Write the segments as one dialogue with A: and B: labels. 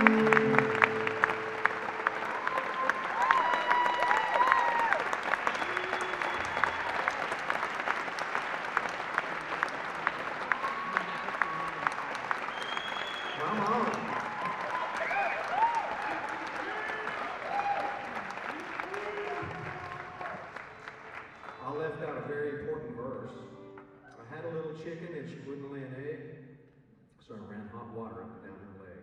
A: Come on. I left out a very important verse. I had a little chicken and she wouldn't lay an egg, so I ran hot water up and down her leg.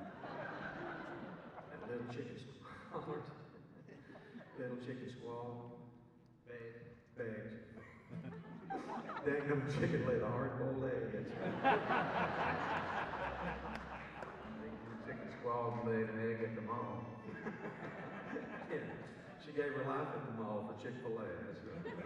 A: And little chicken squalled. Little chicken squalled. Begged. Dang, little chicken laid a hard-boiled egg. The chicken squalled and laid an egg at the mall. Yeah. She gave her life at the mall for Chick-fil-A. That's right.